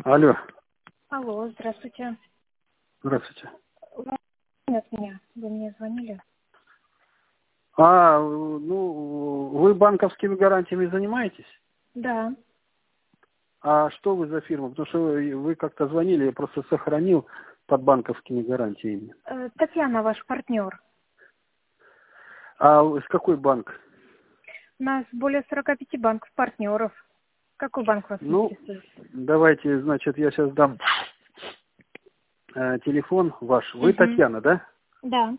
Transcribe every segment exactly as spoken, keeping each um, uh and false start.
Алло. Алло, здравствуйте. Здравствуйте. Вы от меня. Вы мне звонили? А, ну, вы банковскими гарантиями занимаетесь? Да. А что вы за фирма? Потому что вы, вы как-то звонили, я просто сохранил под банковскими гарантиями. Э, Татьяна, ваш партнер. А с какой банк? У нас более сорока пяти банков партнеров. Какой банк вас Ну, интересует? давайте, значит, я сейчас дам э, телефон ваш. Вы Угу. Татьяна, да? Да.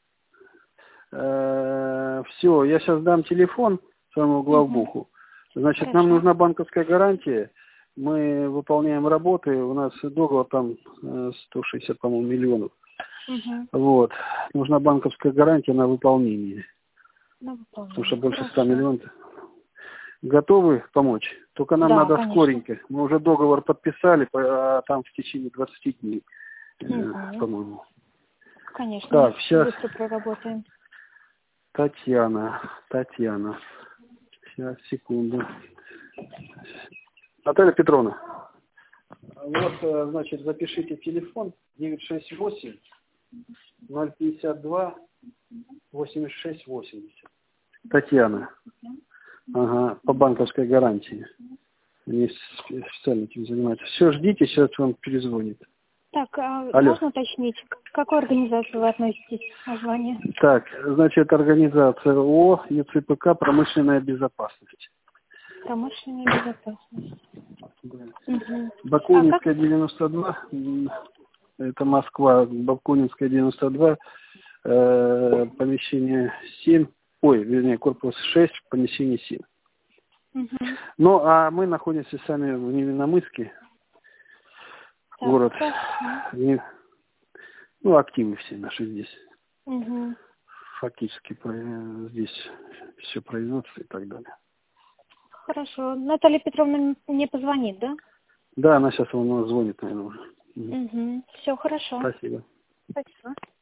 Э, все, я сейчас дам телефон своему главбуху. Угу. Значит, нам Хорошо. нужна банковская гарантия. Мы выполняем работы, у нас договор там э, сто шестьдесят, по-моему, миллионов. Угу. Вот. Нужна банковская гарантия на выполнение. На Потому что выполнение. больше ста Хорошо. миллионов. Готовы помочь? Только нам Да, надо конечно. скоренько. Мы уже договор подписали, по- а там в течение двадцати дней, э, Угу. по-моему. Конечно. Так, сейчас Быстро проработаем. Татьяна. Татьяна. Сейчас, секунду. Наталья Петровна. Вот, э, значит, запишите телефон девять шесть восемь ноль пятьдесят два восемьдесят шесть восемьдесят. Татьяна. Ага, по банковской гарантии. Они специально этим занимаются. Все, ждите, сейчас он перезвонит. Так, а Алло. можно уточнить, к какой организации вы относитесь? Название? Так, значит, организация ООО ЕЦПК «Промышленная безопасность». Промышленная безопасность. Да. Угу. А как? Бакунинская девяносто два, м, это Москва, Бакунинская девяносто два, э, помещение семь, ой, вернее, корпус шесть, помещение семь. Угу. Ну, а мы находимся сами в Невинномысске, Так, город, хорошо. не- ну, активы все наши здесь. Угу. Фактически про- здесь все производство и так далее. Хорошо. Наталья Петровна мне позвонит, да? Да, она сейчас он звонит, наверное, уже. Мгм. Угу. Все хорошо. Спасибо. Спасибо.